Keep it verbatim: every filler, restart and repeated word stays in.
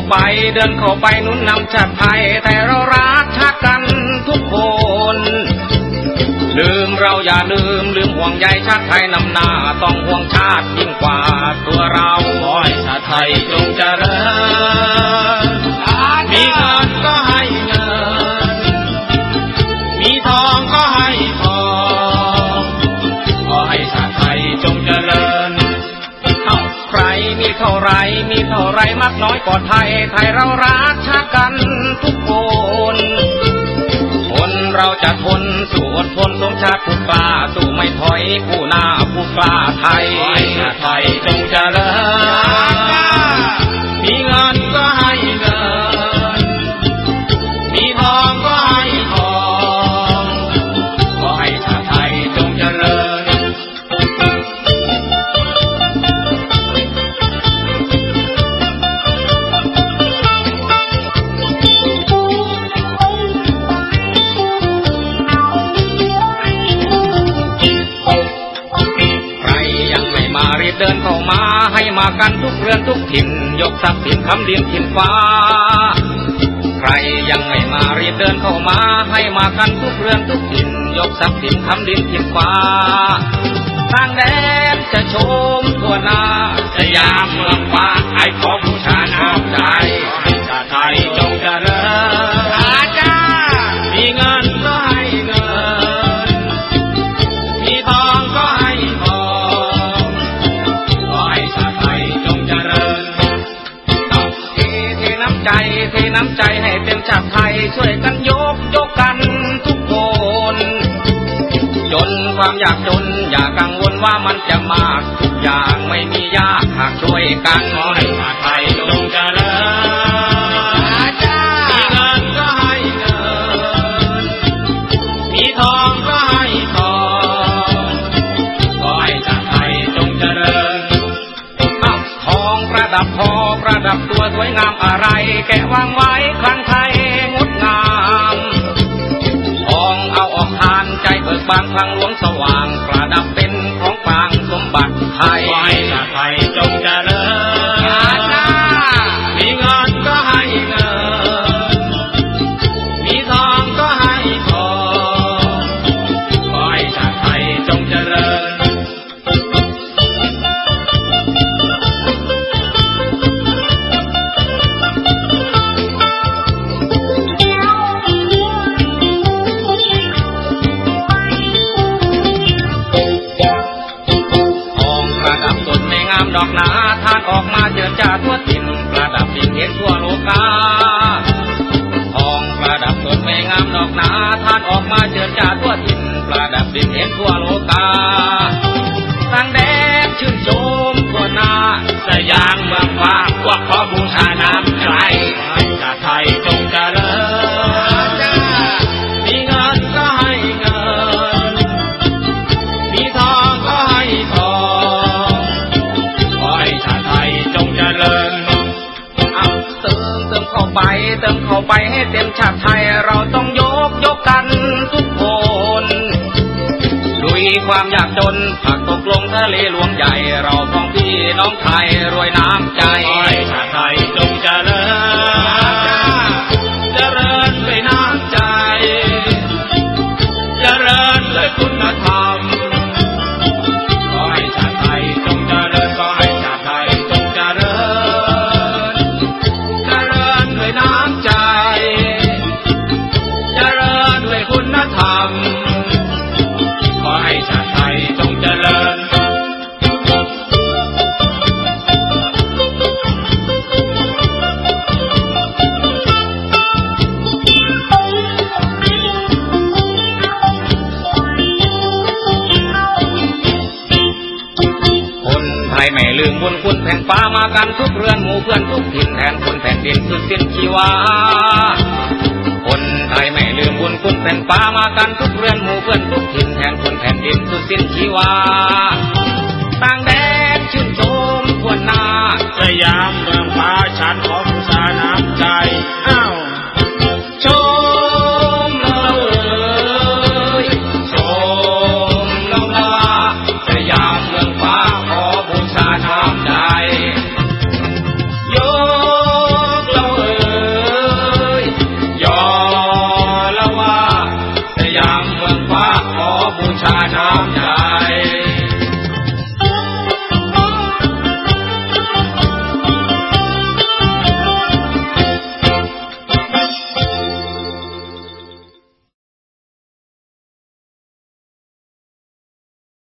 ไปเดินเข้าไปหนุนนำชาติไทยแต่เรารักชาติกันทุกคนลืมเราอย่าลืมลืมห่วงใยชาติไทยนำหน้าต้องห่วงชาติยิ่งกว่าตัวเราขอให้ชาติไทยจงเจริญมีเงินก็ให้เงินมีทองก็ให้ทองขอให้ชาติไทยจงเจริญใครมีเท่าไรมีเท่าไรมากน้อยกว่าไทยไทยเรารักชาติกันทุกคนคนเราจะทนสู้อดทนสมชาติผู้กล้าสู้ไม่ถอยผู้หน้าผู้กล้าไทยชาติไทยจงเจริญมีเงินก็ให้เงินมีทองก็ให้ทองขอให้ชาติไทยจงเจริญเดินเข้ามาให้มากันทุกเรือนทุกถิ่นยกทรัพย์สินคำดินถิ่นฟ้าใครยังไม่มารีบเดินเข้ามาให้มากันทุกเรือนทุกถิ่นยกทรัพย์สินคำดินถิ่นฟ้าทางแดนจะชมทั่วหน้าสยามเมืองฟ้าไอ้ขอบูชาน้ำใจชาติไทยจงเจริญอาจารย์มีเงินก็ให้เงินมีทองก็ให้ทองชาติไทยจงเจริญเทเทน้ำใจเทน้ำใจให้เต็มชาติไทยช่วยกันยกยกกันทุกคนจนความอยากจนอย่ากังวลว่ามันจะมากทุกอย่างไม่มียากหากช่วยกันขอให้ชาติไทยจงเจริญมีเงินก็ให้เงินมีทองก็ให้ทองขอให้ชาติไทยจงเจริญประดับคอประดับตัวสวยงามอะไรแกะวางไว้ครั้งไทยงดงามทองเอาออกทานใจเบิกบานครั้งหลวงสว่างประดับเป็นของกลางสมบัติไทยขอให้ชาติไทยจงเจริญมีเงินก็ให้เงินมีทองก็ให้ทองขอให้ชาติไทยจงเจริญดอกนาทานออกมาเจิดจ้าทั่วถิ่นประดับดินเห็นทั่วโลกาทองประดับต้นไม้งามดอกนาทานออกมาเจิดจ้าทั่วถิ่นประดับดินเห็นทั่วโลกาตั้งแดนชื่นชมทั่วหน้าสยามเมืองฟ้าพวกขอบูชาน้ำใจชาติไทยจงเจริญมีเงินก็ให้เงินมีทองก็ให้ทองชาติไทยจงเจริญเอาเติมเติมเข้าไปเติมเข้าไปให้เต็มชาติไทยเราต้องยกยกกันทุกคนลุยความยากจนผักตกลงทะเลหลวงใหญ่เราพ้องพี่น้องไทยรวยน้ำใจชาติไทยจงเจริญเจริญด้วยน้ำใจเจริญด้วยคุณธรรมขอให้ชาติไทยจงเจริญขอให้ชาติไทยจงเจริญเจริญด้วยน้ำใจเจริญด้วยคุณธรรมขอให้ชาติไทยจงเจริญไม่ลืมบุญคุณแผ่นฟ้ามากันทุกเรือนหมู่เพื่อนทุกถิ่นแทนคนแผ่นดินสุดสิ้นชีวาคนไทยไม่ลืมบุญคุณแผ่นฟ้ามากันทุกเรือนหมู่เพื่อนทุกถิ่นแทนคนแผ่นดินสุดสิ้นชีวา